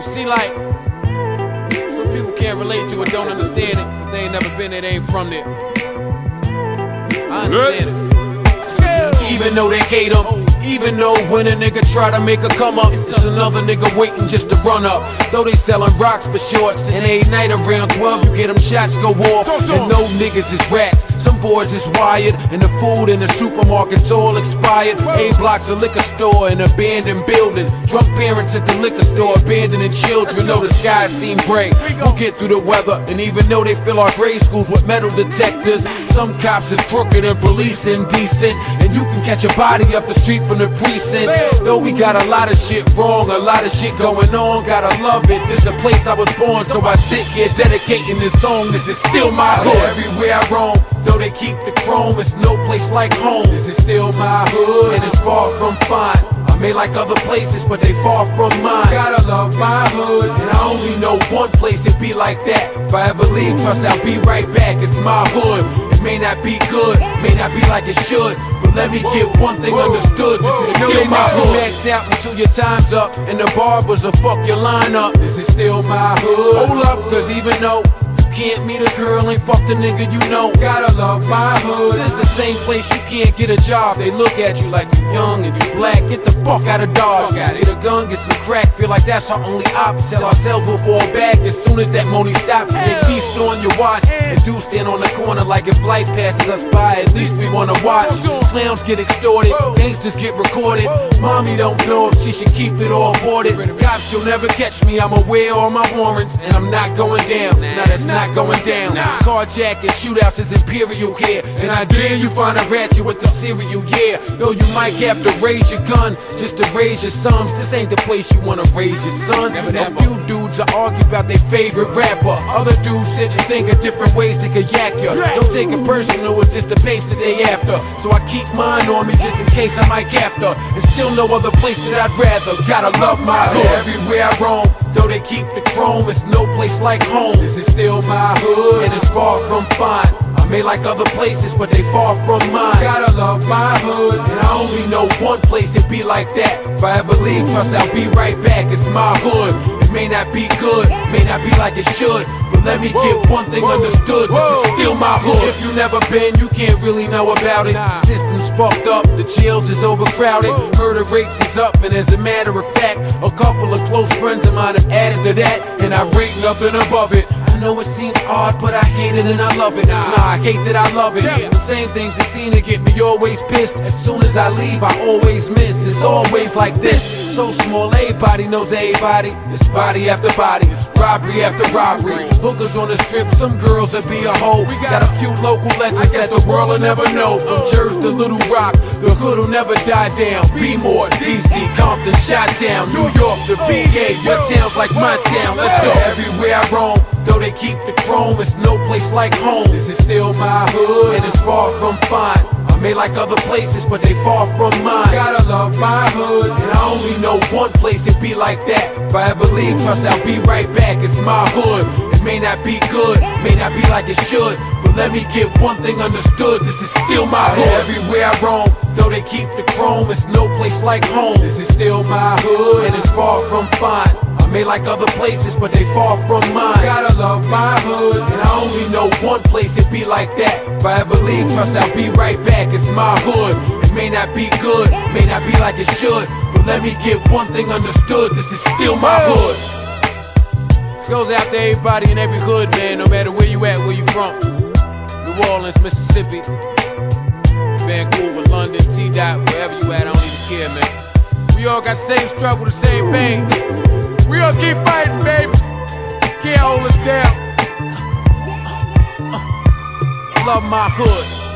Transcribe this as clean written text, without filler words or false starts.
See, like, some people can't relate to it, don't understand it, 'cause they ain't never been there, they ain't from there. I understand it. Even though they hate them, even though when a nigga try to make a come up, it's another nigga waiting just to run up. Though they selling rocks for shorts, and every night around 12 you get them shots go off. And no niggas is rats, some boys is wired, and the food in the supermarket's all expired. A block's a liquor store, an abandoned building. Drunk parents at the liquor store, abandoning children. Though the skies seem gray, we'll get through the weather. And even though they fill our grade schools with metal detectors, some cops is crooked and police indecent, and you can catch a body up the street from the precinct. Though we got a lot of shit wrong, a lot of shit going on, gotta love it. This the place I was born, so I sit here dedicating this song. This is still my hood. Everywhere I roam, though they keep the chrome, it's no place like home. This is still my hood, and it's far from fine. I may like other places, but they far from mine. Gotta love my hood, and I only know one place it be like that. If I ever leave, trust I'll be right back. It's my hood. It may not be good, may not be like it should, but let me get one thing understood. This is still my hood. Max out until your time's up, and the barbers will fuck your line up. This is still my hood. Hold up, 'cause even though can't meet a girl, ain't fuck the nigga you know. Gotta love my hood. This the same place you can't get a job. They look at you like you young and you black. Get the fuck out of Dodge. Get a gun, get some crack. Feel like that's our only op. Tell ourselves we'll fall back as soon as that money stops. They feast on your watch and do stand on the corner like if life passes us by. At least we wanna watch. Clowns get extorted, gangsters get recorded. Mommy don't know if she should keep it all boarded. Cops, you'll never catch me. I'm aware of all my warrants, and I'm not going down. Now that's not going down. Carjacking, shootouts is imperial here, and I dare you find a ratchet with the cereal, yeah. Though you might have to raise your gun just to raise your sons, this ain't the place you wanna raise your son. A few dudes will argue about their favorite rapper, other dudes sit and think of different ways to kayak ya. Don't take it personal, it's just the pace that they after. So I keep mine on me just in case I might have to. There's still no other place that I'd rather. Gotta love my hood. Everywhere I roam, though they keep the chrome, it's no place like home. This is still my hood, and it's far from fine. I may like other places, but they far from mine. Gotta love my hood, and I only know one place it be like that. If I ever leave, trust I'll be right back. It's my hood. It may not be good, may not be like it should, but let me get one thing understood. This is still my hood. If you never been, you can't really know about it. System's fucked up, the jails is overcrowded, murder rates is up, and as a matter of fact, a couple of close friends of mine have added to that, and I rate nothing above it. I know it seems odd, but I hate it and I love it. Nah, I hate that I love it. The same things that seem to get me always pissed. As soon as I leave, I always miss. It's always like this. So small, everybody knows everybody. It's body after body, it's robbery after robbery. Hookers on the strip, some girls that be a hoe. We got a few local legends that the world will never know. From Jersey to Little Rock, the hood will never die down. Be more, DC, Compton, Chi-Town, New York, the VA. Your town's like my town. Let's go. Everywhere I roam, though they keep the chrome, it's no place like home. This is still my hood, and it's far from fine. I may like other places, but they far from mine. Gotta love my hood, and I only know one place it be like that. If I ever leave, trust I'll be right back. It's my hood. It may not be good, may not be like it should, but let me get one thing understood. This is still my hood. Everywhere I roam, though they keep the chrome, it's no place like home. This is still my hood, and it's far from fine. I may like other places, but they far from mine. Gotta love my hood, and I only know one place it be like that. If I ever leave, trust I'll be right back. It's my hood. It may not be good, may not be like it should, but let me get one thing understood. This is still my hood. This goes out to everybody in every hood, man, no matter where you at, where you from. New Orleans, Mississippi, Vancouver, London, T-Dot, wherever you at, I don't even care, man. We all got the same struggle, the same pain. We all keep fighting, baby. Can't hold us down. Love my hood.